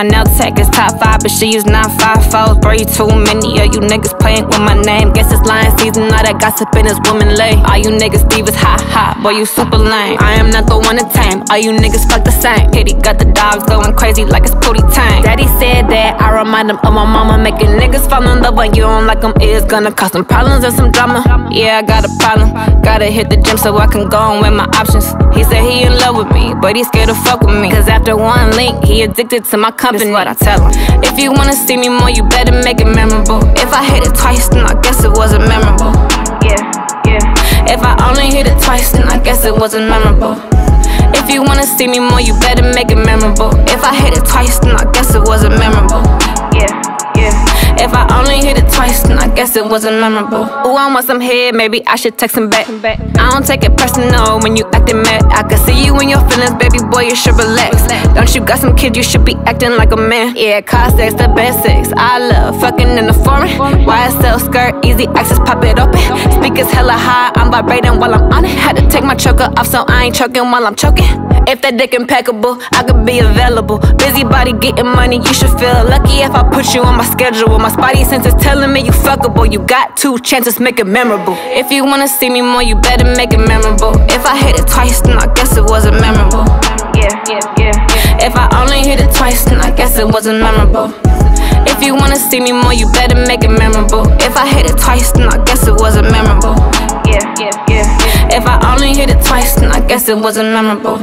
my nail tech is top 5, but she is not 5'4". Bro, you too many of you niggas playing with my name. Guess it's lying season, all that gossip in this woman lay. All you niggas divas hot, boy, you super lame. I am not the one to tame, all you niggas fuck the same. Kitty got the dogs going crazy like it's Pootie Tang. Daddy said that I remind him of my mama. Making niggas fall in love when you don't like them is gonna cause some problems and some drama. Yeah, I got a problem, gotta hit the gym so I can go and weigh my options. He said he in love with me, but he scared to fuck with me, cause after one link, he addicted to my company. That's what I tell him. If you wanna see me more, you better make it memorable. If I hit it twice, then I guess it wasn't memorable. Yeah. If I only hit it twice, then I guess it wasn't memorable. If you wanna see me more, you better make it memorable. If I hit it twice, then I guess it wasn't memorable. Yeah. If I only hit it twice, then I guess it wasn't memorable. Ooh, I want some head, maybe I should text him back. I don't take it personal when you acting mad. I can see you in your feelings, baby boy, you should relax. Don't you got some kids, you should be acting like a man. Yeah, car sex, the best sex. I love fucking in the foreign. YSL skirt, easy access, pop it open. Speakers hella high, I'm vibrating while I'm on it. Had to take my choker off so I ain't choking while I'm choking. If that dick impeccable, I could be available. Busybody getting money, you should feel lucky if I put you on my schedule. My spidey sense is telling me you fuckable. You got 2 chances, make it memorable. If you wanna see me more, you better make it memorable. If I hit it twice, then I guess it wasn't memorable. Yeah. If I only hit it twice, then I guess it wasn't memorable. If you wanna see me more, you better make it memorable. If I hit it twice, then I guess it wasn't memorable. Yeah. If I only hit it twice, then I guess it wasn't memorable.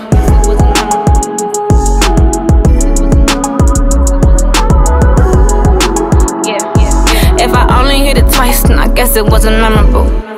If I only hit it twice, then I guess it wasn't memorable.